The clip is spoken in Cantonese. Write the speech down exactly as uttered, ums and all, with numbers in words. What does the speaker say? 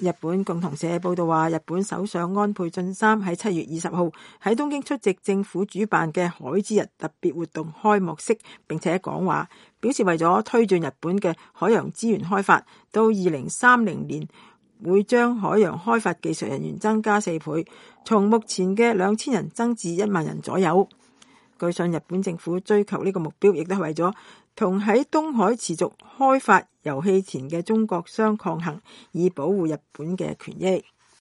日本共同社報道話，日本首相安倍晉三喺七月二十號喺東京出席政府主辦嘅海之日特別活動開幕式，並且講話，表示為咗推進日本嘅海洋資源開發，到二零三零年會將海洋開發技術人員增加四倍，從目前嘅兩千人增至一萬人左右。據信日本政府追求呢個目標，亦都係為咗同喺東海持續開發油氣田嘅中國相抗衡，以保護日本嘅權益。